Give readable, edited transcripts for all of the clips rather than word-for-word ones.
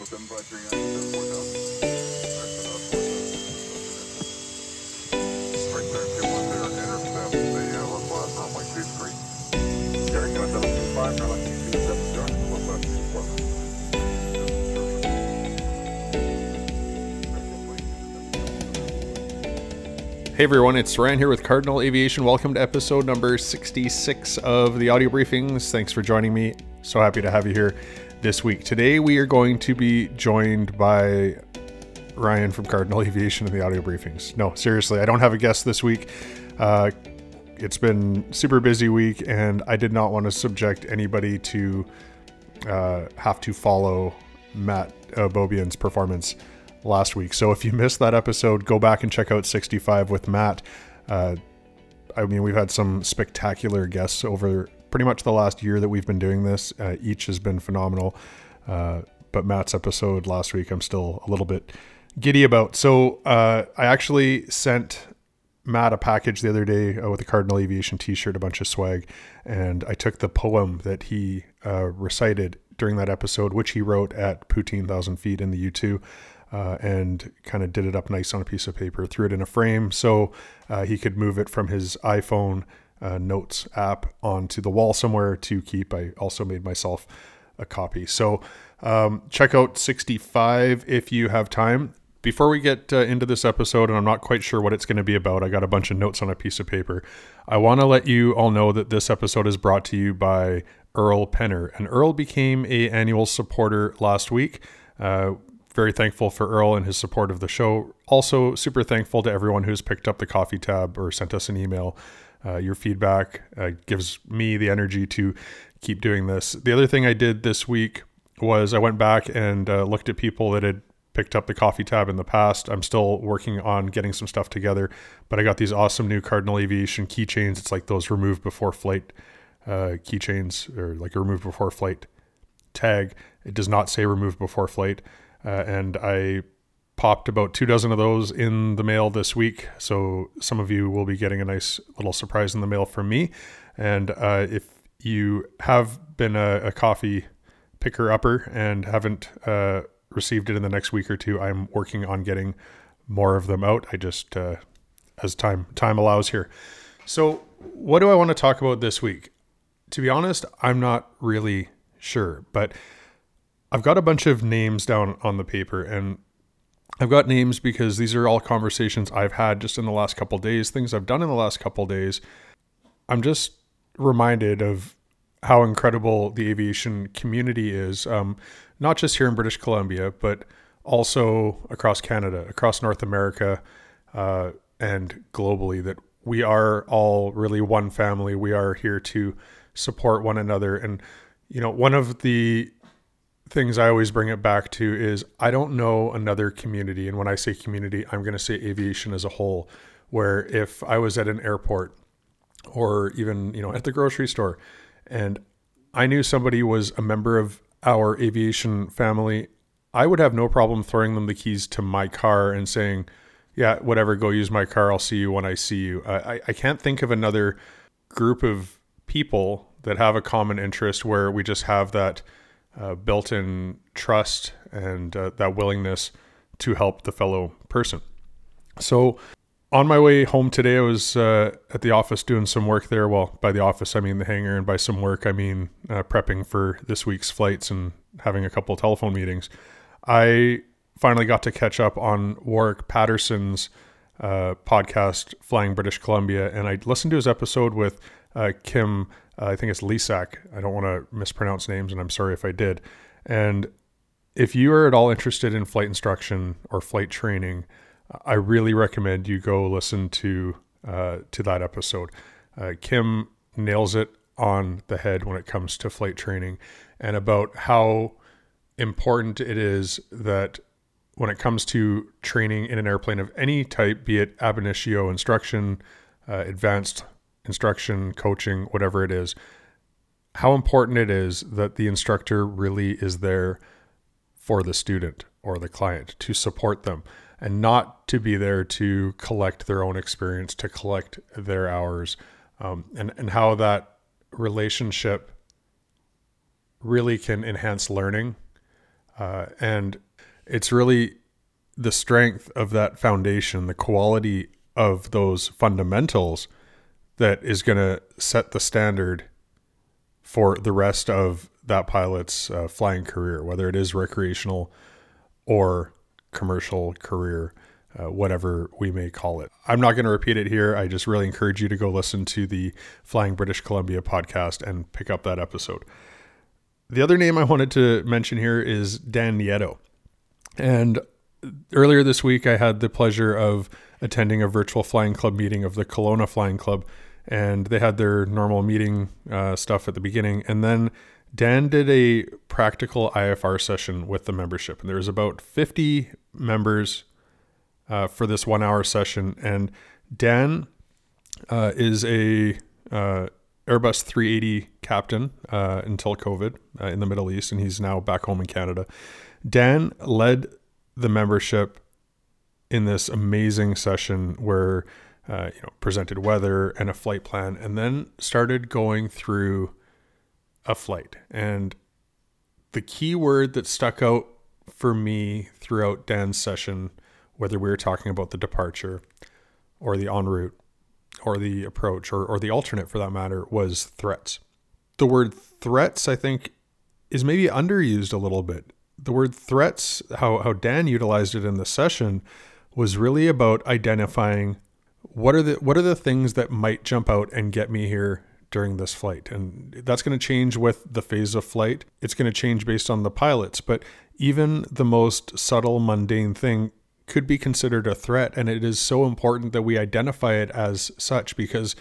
Hey everyone, it's Ryan here with Cardinal Aviation. Welcome to episode number 66 of the audio briefings. Thanks for joining me. So happy to have you here this week. Today we are going to be joined by Ryan from Cardinal Aviation in the audio briefings. No, seriously, I don't have a guest this week. It's been super busy week and I did not want to subject anybody to have to follow Matt Beaubien's performance last week. So if you missed that episode, go back and check out 65 with Matt. We've had some spectacular guests over pretty much the last year that we've been doing this. Each has been phenomenal. But Matt's episode last week, I'm still a little bit giddy about. So I actually sent Matt a package the other day with a Cardinal Aviation t-shirt, a bunch of swag. And I took the poem that he recited during that episode, which he wrote at Poutine 1,000 feet in the U2. And kind of did it up nice on a piece of paper, threw it in a frame so he could move it from his iPhone notes app onto the wall somewhere to keep. I also made myself a copy. So check out 65 if you have time. Before we get into this episode, and I'm not quite sure what it's going to be about, I got a bunch of notes on a piece of paper. I want to let you all know that this episode is brought to you by Earl Penner. And Earl became an annual supporter last week. Very thankful for Earl and his support of the show. Also super thankful to everyone who's picked up the coffee tab or sent us an email. Your feedback gives me the energy to keep doing this. The other thing I did this week was I went back and looked at people that had picked up the coffee tab in the past. I'm still working on getting some stuff together, but I got these awesome new Cardinal Aviation keychains. It's like those remove before flight keychains, or like a remove before flight tag. It does not say remove before flight. And I popped about 24 of those in the mail this week. So some of you will be getting a nice little surprise in the mail from me. And if you have been a coffee picker-upper and haven't received it in the next week or two, I'm working on getting more of them out. I just, as time allows here. So what do I want to talk about this week? To be honest, I'm not really sure, but I've got a bunch of names down on the paper, and I've got names because these are all conversations I've had just in the last couple of days, things I've done in the last couple of days. I'm just reminded of how incredible the aviation community is, not just here in British Columbia, but also across Canada, across North America, and globally, that we are all really one family. We are here to support one another. And, one of the things I always bring it back to is I don't know another community. And when I say community, I'm going to say aviation as a whole, where if I was at an airport or even, at the grocery store and I knew somebody was a member of our aviation family, I would have no problem throwing them the keys to my car and saying, yeah, whatever, go use my car. I'll see you when I see you. I can't think of another group of people that have a common interest where we just have that built-in trust and that willingness to help the fellow person. So on my way home today, I was at the office doing some work there. Well, by the office, I mean the hangar, and by some work, I mean prepping for this week's flights and having a couple of telephone meetings. I finally got to catch up on Warwick Patterson's podcast, Flying British Columbia, and I listened to his episode with Kim, I think it's Lisak. I don't want to mispronounce names, and I'm sorry if I did. And if you are at all interested in flight instruction or flight training, I really recommend you go listen to that episode. Kim nails it on the head when it comes to flight training, and about how important it is that when it comes to training in an airplane of any type, be it ab initio instruction, advanced instruction, coaching, whatever it is, how important it is that the instructor really is there for the student or the client to support them, and not to be there to collect their own experience, to collect their hours, and how that relationship really can enhance learning And it's really the strength of that foundation, the quality of those fundamentals that is going to set the standard for the rest of that pilot's flying career, whether it is recreational or commercial career, whatever we may call it. I'm not going to repeat it here. I just really encourage you to go listen to the Flying British Columbia podcast and pick up that episode. The other name I wanted to mention here is Dan Nieto. And earlier this week, I had the pleasure of attending a virtual flying club meeting of the Kelowna Flying Club, and they had their normal meeting stuff at the beginning. And then Dan did a practical IFR session with the membership, and there was about 50 members for this 1 hour session. And Dan is a Airbus 380 captain until COVID in the Middle East, and he's now back home in Canada. Dan led the membership in this amazing session where presented weather and a flight plan, and then started going through a flight. And the key word that stuck out for me throughout Dan's session, whether we were talking about the departure or the en route or the approach or the alternate for that matter, was threats. The word threats, I think, is maybe underused a little bit. The word threats, how Dan utilized it in the session, was really about identifying what are the things that might jump out and get me here during this flight. And that's going to change with the phase of flight. It's going to change based on the pilots, but even the most subtle, mundane thing could be considered a threat. And it is so important that we identify it as such, because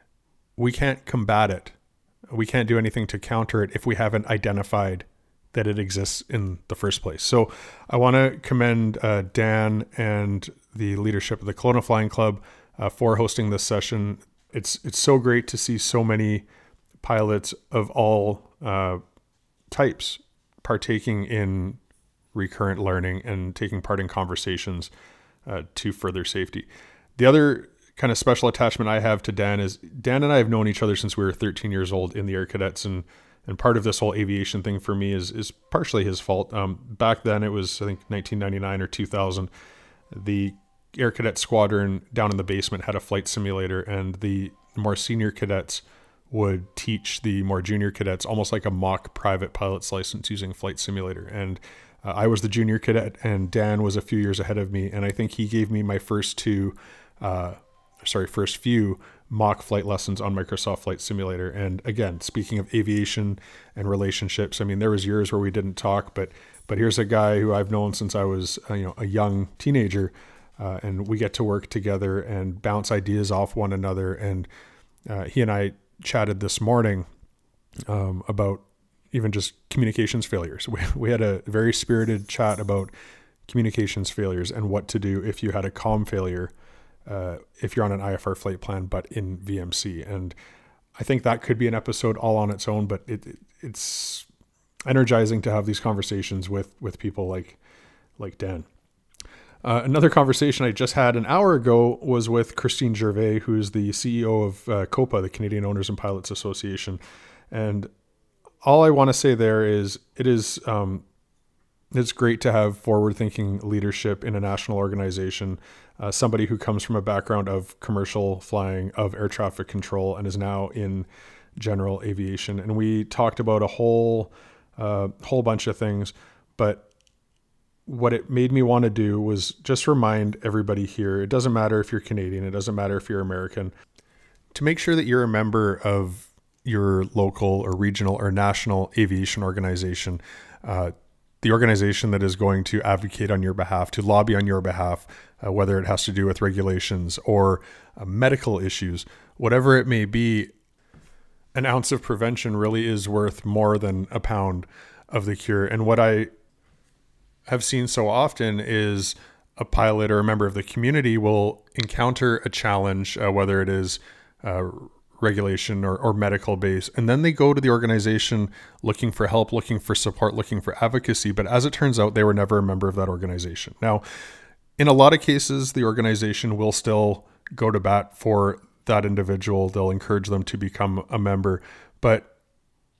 we can't combat it. We can't do anything to counter it if we haven't identified that it exists in the first place. So I want to commend Dan and the leadership of the Kelowna Flying Club for hosting this session. It's so great to see so many pilots of all types partaking in recurrent learning and taking part in conversations to further safety. The other kind of special attachment I have to Dan is Dan and I have known each other since we were 13 years old in the Air Cadets, and part of this whole aviation thing for me is partially his fault. Back then, it was, I think, 1999 or 2000. The Air Cadet Squadron down in the basement had a flight simulator, and the more senior cadets would teach the more junior cadets almost like a mock private pilot's license using flight simulator. And I was the junior cadet, and Dan was a few years ahead of me, and I think he gave me my first few mock flight lessons on Microsoft Flight Simulator. And again, speaking of aviation and relationships, I mean, there was years where we didn't talk, but here's a guy who I've known since I was a young teenager, and we get to work together and bounce ideas off one another. And he and I chatted this morning about even just communications failures. We had a very spirited chat about communications failures and what to do if you had a comm failure, if you're on an IFR flight plan, but in VMC. And I think that could be an episode all on its own, but it's energizing to have these conversations with people like Dan. Another conversation I just had an hour ago was with Christine Gervais, who's the CEO of COPA, the Canadian Owners and Pilots Association. And all I want to say there is it's great to have forward-thinking leadership in a national organization, somebody who comes from a background of commercial flying, of air traffic control, and is now in general aviation. And we talked about a whole bunch of things, but what it made me want to do was just remind everybody here, it doesn't matter if you're Canadian, it doesn't matter if you're American, to make sure that you're a member of your local or regional or national aviation organization, the organization that is going to advocate on your behalf, to lobby on your behalf, whether it has to do with regulations or medical issues, whatever it may be. An ounce of prevention really is worth more than a pound of the cure. And what I have seen so often is a pilot or a member of the community will encounter a challenge, whether it is regulation or medical base, and then they go to the organization looking for help, looking for support, looking for advocacy. But as it turns out, they were never a member of that organization. Now, in a lot of cases, the organization will still go to bat for that individual. They'll encourage them to become a member. But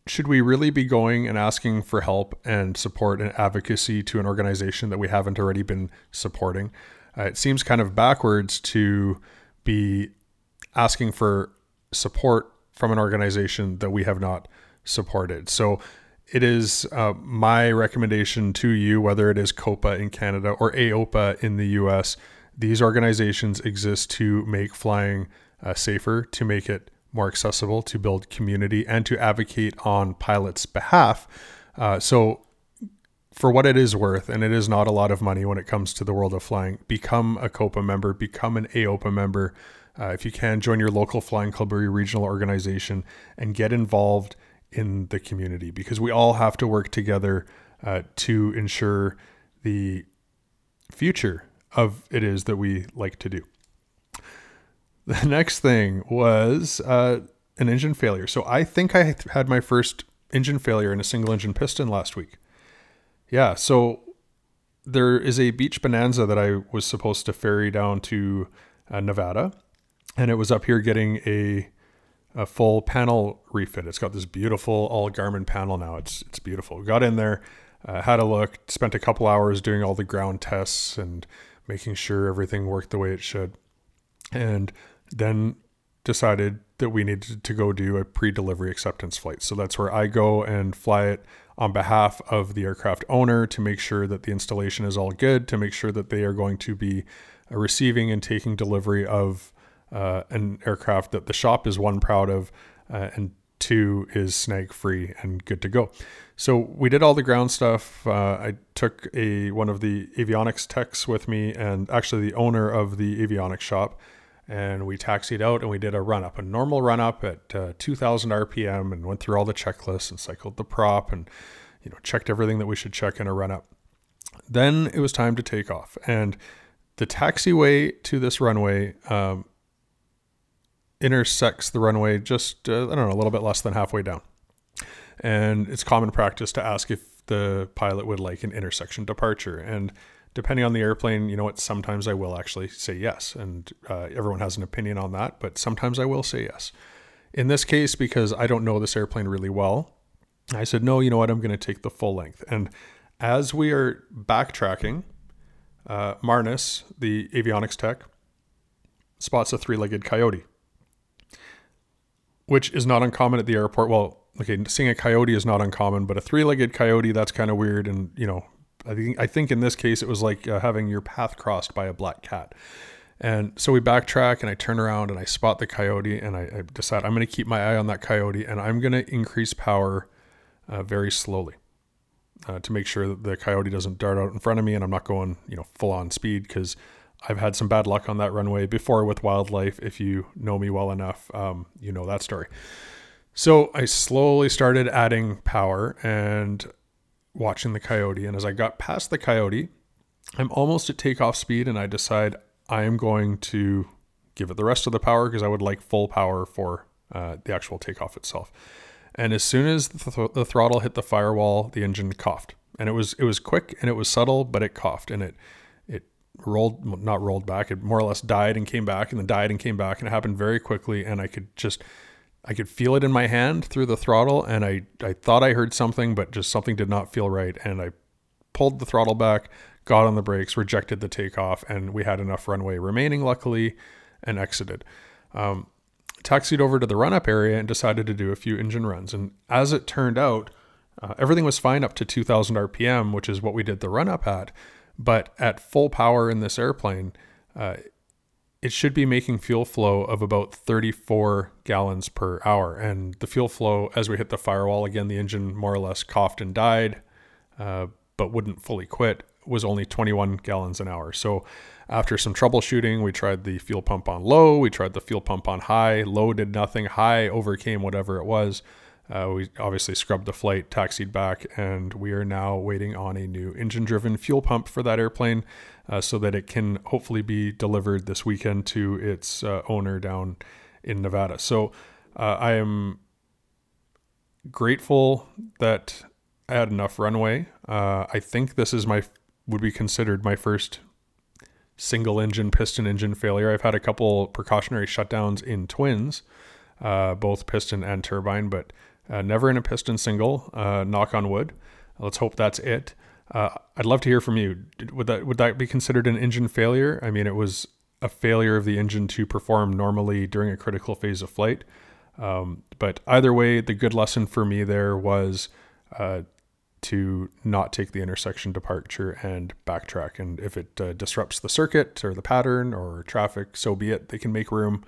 should we really be going and asking for help and support and advocacy to an organization that we haven't already been supporting? It seems kind of backwards to be asking for support from an organization that we have not supported. So it is my recommendation to you, whether it is COPA in Canada or AOPA in the US, these organizations exist to make flying safer, to make it more accessible, to build community, and to advocate on pilots' behalf. So for what it is worth, and it is not a lot of money when it comes to the world of flying, become a COPA member, become an AOPA member. If you can, join your local flying club or your regional organization and get involved in the community, because we all have to work together to ensure the future of it is that we like to do. The next thing was an engine failure. So I think I had my first engine failure in a single engine piston last week. Yeah, so there is a beach bonanza that I was supposed to ferry down to Nevada, and it was up here getting a full panel refit. It's got this beautiful all Garmin panel now. It's beautiful. Got in there, had a look, spent a couple hours doing all the ground tests and making sure everything worked the way it should. And then decided that we needed to go do a pre-delivery acceptance flight. So that's where I go and fly it on behalf of the aircraft owner to make sure that the installation is all good, to make sure that they are going to be receiving and taking delivery of an aircraft that the shop is, one, proud of, and two, is snag free and good to go. So we did all the ground stuff. I took one of the avionics techs with me, and actually the owner of the avionics shop, and we taxied out and we did a normal run up at 2,000 RPM, and went through all the checklists and cycled the prop and checked everything that we should check in a run up. Then it was time to take off, and the taxiway to this runway intersects the runway just, a little bit less than halfway down. And it's common practice to ask if the pilot would like an intersection departure. And depending on the airplane, sometimes I will actually say yes. And everyone has an opinion on that, but sometimes I will say yes. In this case, because I don't know this airplane really well, I said, no, you know what, I'm going to take the full length. And as we are backtracking, Marnus, the avionics tech, spots a three-legged coyote, which is not uncommon at the airport. Well, okay, seeing a coyote is not uncommon, but a three-legged coyote, that's kind of weird. And, I think in this case, it was like having your path crossed by a black cat. And so we backtrack, and I turn around and I spot the coyote, and I decide I'm going to keep my eye on that coyote, and I'm going to increase power very slowly to make sure that the coyote doesn't dart out in front of me, and I'm not going, full on speed, because I've had some bad luck on that runway before with wildlife. If you know me well enough, you know that story. So I slowly started adding power and watching the coyote. And as I got past the coyote, I'm almost at takeoff speed, and I decide I am going to give it the rest of the power, because I would like full power for the actual takeoff itself. And as soon as the throttle hit the firewall, the engine coughed. And it was quick and it was subtle, but it coughed, and it not rolled back. It more or less died and came back, and then died and came back, and it happened very quickly. And I could feel it in my hand through the throttle, and I thought I heard something, but just something did not feel right. And I pulled the throttle back, got on the brakes, rejected the takeoff, and we had enough runway remaining, luckily, and exited. Taxied over to the run-up area and decided to do a few engine runs. And as it turned out, everything was fine up to 2,000 RPM, which is what we did the run-up at. But at full power in this airplane, it should be making fuel flow of about 34 gallons per hour. And the fuel flow, as we hit the firewall, again, the engine more or less coughed and died, but wouldn't fully quit, was only 21 gallons an hour. So after some troubleshooting, we tried the fuel pump on low, we tried the fuel pump on high. Low did nothing, high overcame whatever it was. We obviously scrubbed the flight, taxied back, and we are now waiting on a new engine-driven fuel pump for that airplane so that it can hopefully be delivered this weekend to its owner down in Nevada. So I am grateful that I had enough runway. I think this would be considered my first single-engine piston engine failure. I've had a couple precautionary shutdowns in twins, both piston and turbine, but Never in a piston single, knock on wood. Let's hope that's it. I'd love to hear from you. Would that be considered an engine failure? I mean, it was a failure of the engine to perform normally during a critical phase of flight. But either way, the good lesson for me there was to not take the intersection departure and backtrack. And if it disrupts the circuit or the pattern or traffic, so be it. They can make room.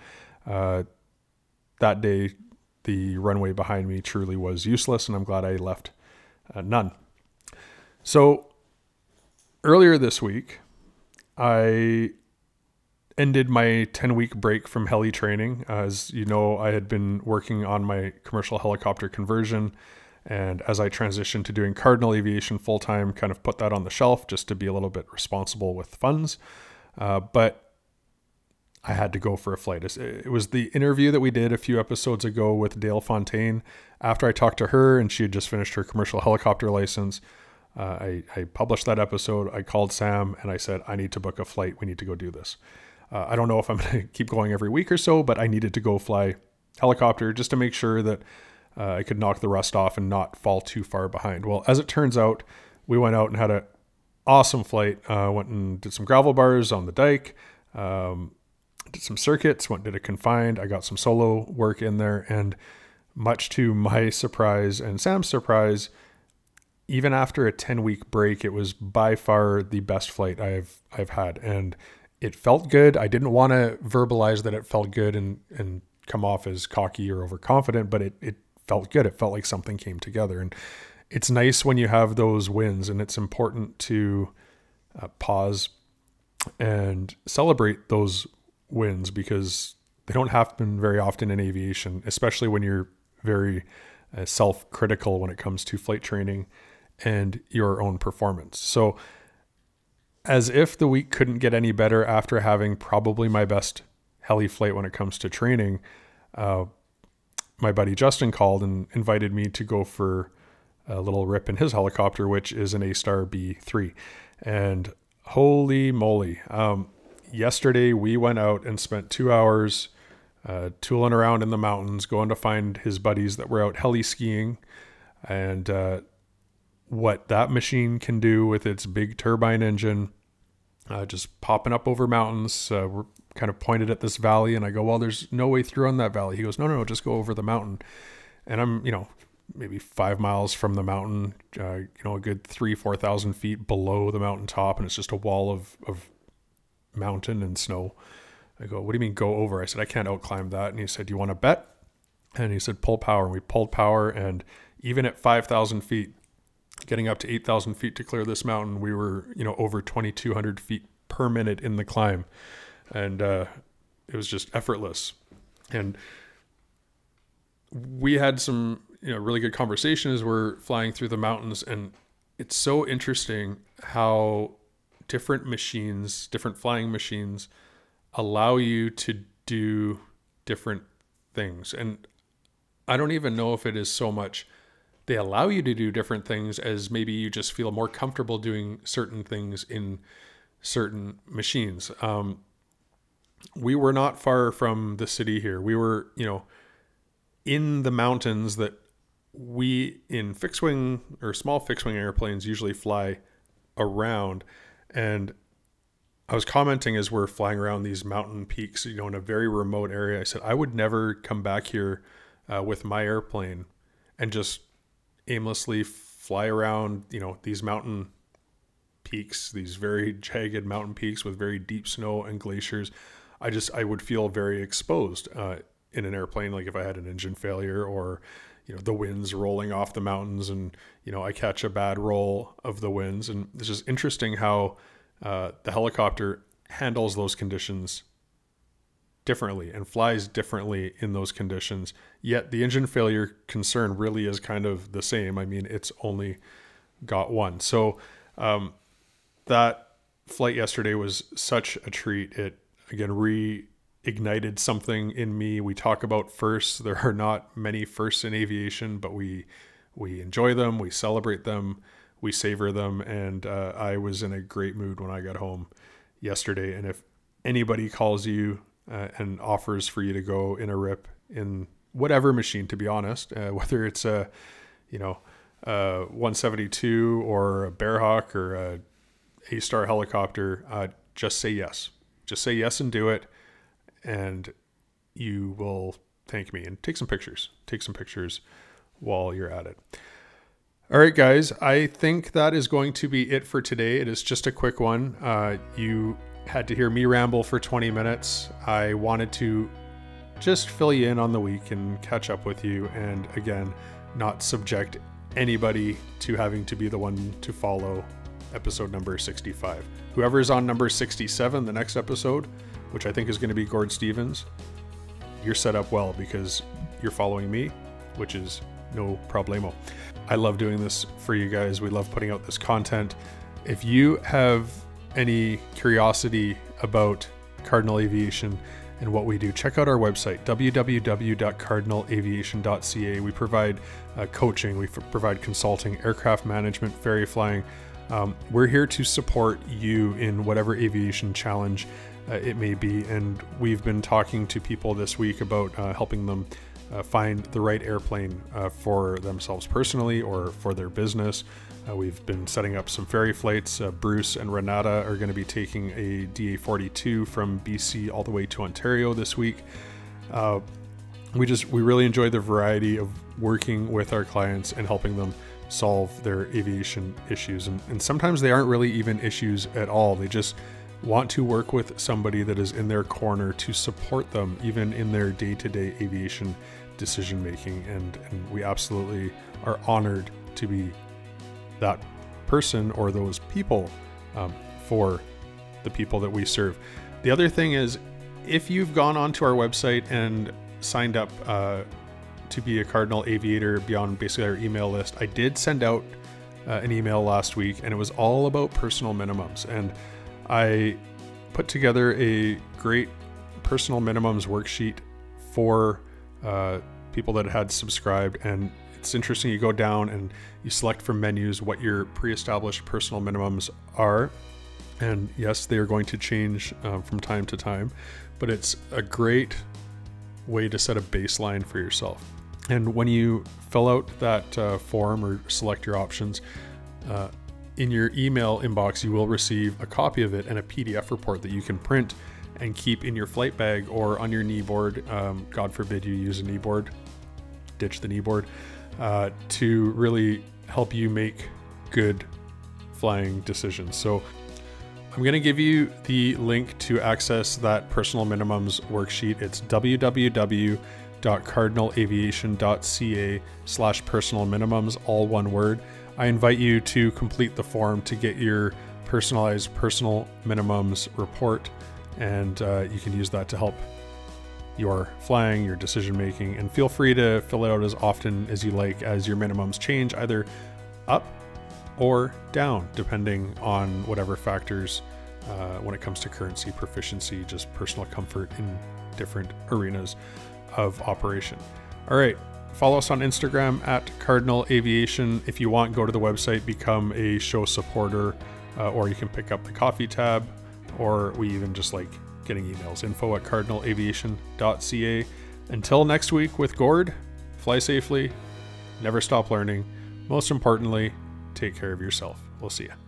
That day, the runway behind me truly was useless, and I'm glad I left none. So earlier this week, I ended my 10-week break from heli training. As you know, I had been working on my commercial helicopter conversion, and as I transitioned to doing Cardinal Aviation full-time, kind of put that on the shelf just to be a little bit responsible with funds. But I had to go for a flight. It was the interview that we did a few episodes ago with Dale Fontaine. After I talked to her and she had just finished her commercial helicopter license, I published that episode. I called Sam and I said, I need to book a flight. We need to go do this. I don't know if I'm going to keep going every week or so, but I needed to go fly helicopter just to make sure that I could knock the rust off and not fall too far behind. Well, as it turns out, we went out and had an awesome flight. Went and did some gravel bars on the dike, did some circuits, did a confined. I got some solo work in there, and much to my surprise and Sam's surprise, even after a 10-week break, it was by far the best flight I've had, and it felt good. I didn't want to verbalize that it felt good and come off as cocky or overconfident, but it felt good. It felt like something came together, and it's nice when you have those wins, and it's important to pause and celebrate those wins because they don't happen very often in aviation, especially when you're very self-critical when it comes to flight training and your own performance. So as if the week couldn't get any better after having probably my best heli flight when it comes to training, my buddy Justin called and invited me to go for a little rip in his helicopter, which is an A-Star B3. And holy moly. Yesterday we went out and spent 2 hours tooling around in the mountains, going to find his buddies that were out heli skiing. And what that machine can do with its big turbine engine, just popping up over mountains. We're kind of pointed at this valley, and I go, well, there's no way through on that valley. He goes, no, just go over the mountain. And I'm, maybe 5 miles from the mountain, a good 4,000 feet below the mountaintop, and it's just a wall of mountain and snow. I go, what do you mean go over? I said, I can't outclimb that. And he said, you want to bet? And he said, pull power. And we pulled power, and even at 5,000 feet, getting up to 8,000 feet to clear this mountain, we were, over 2,200 feet per minute in the climb. And it was just effortless. And we had some, really good conversation as we're flying through the mountains. And it's so interesting how different flying machines allow you to do different things. And I don't even know if it is so much they allow you to do different things as maybe you just feel more comfortable doing certain things in certain machines. We were not far from the city here. We were, in the mountains that we in fixed wing or small fixed wing airplanes usually fly around. And I was commenting as we're flying around these mountain peaks, in a very remote area. I said, I would never come back here with my airplane and just aimlessly fly around, these mountain peaks, these very jagged mountain peaks with very deep snow and glaciers. I would feel very exposed in an airplane, like if I had an engine failure or, the winds rolling off the mountains and, I catch a bad roll of the winds. And it's just interesting how the helicopter handles those conditions differently and flies differently in those conditions. Yet the engine failure concern really is kind of the same. I mean, it's only got one. So that flight yesterday was such a treat. It, again, reignited something in me. We talk about firsts. There are not many firsts in aviation, but we enjoy them. We celebrate them. We savor them. And I was in a great mood when I got home yesterday. And if anybody calls you and offers for you to go in a rip in whatever machine, to be honest, whether it's a 172 or a Bearhawk or a A-Star helicopter, just say yes. Just say yes and do it, and you will thank me. And take some pictures. Take some pictures while you're at it. All right, guys, I think that is going to be it for today. It is just a quick one. You had to hear me ramble for 20 minutes. I wanted to just fill you in on the week and catch up with you, and again, not subject anybody to having to be the one to follow episode number 65. Whoever is on number 67, the next episode, which I think is going to be Gord Stevens, you're set up well because you're following me, which is no problemo. I love doing this for you guys. We love putting out this content. If you have any curiosity about Cardinal Aviation and what we do, check out our website, www.cardinalaviation.ca. We provide coaching, we provide consulting, aircraft management, ferry flying. We're here to support you in whatever aviation challenge it may be. And we've been talking to people this week about helping them find the right airplane for themselves personally or for their business. We've been setting up some ferry flights. Bruce and Renata are going to be taking a DA-42 from BC all the way to Ontario this week. We really enjoy the variety of working with our clients and helping them solve their aviation issues. And sometimes they aren't really even issues at all. They just want to work with somebody that is in their corner to support them even in their day-to-day aviation decision making. And we absolutely are honored to be that person or those people for the people that we serve. The other thing is, if you've gone onto our website and signed up to be a Cardinal Aviator beyond basically our email list, I did send out an email last week, and it was all about personal minimums. And I put together a great personal minimums worksheet for people that had subscribed. And it's interesting, you go down and you select from menus what your pre-established personal minimums are. And yes, they are going to change from time to time, but it's a great way to set a baseline for yourself. And when you fill out that form or select your options, in your email inbox, you will receive a copy of it and a PDF report that you can print and keep in your flight bag or on your kneeboard. God forbid you use a kneeboard, ditch the kneeboard, to really help you make good flying decisions. So I'm going to give you the link to access that personal minimums worksheet. It's www.cardinalaviation.ca/personal minimums, all one word. I invite you to complete the form to get your personalized personal minimums report, and you can use that to help your flying, your decision making, and feel free to fill it out as often as you like as your minimums change, either up or down, depending on whatever factors when it comes to currency, proficiency, just personal comfort in different arenas of operation. All right. Follow us on Instagram at Cardinal Aviation. If you want, go to the website, become a show supporter, or you can pick up the coffee tab, or we even just like getting emails, info@cardinalaviation.ca. Until next week with Gord, fly safely, never stop learning. Most importantly, take care of yourself. We'll see you.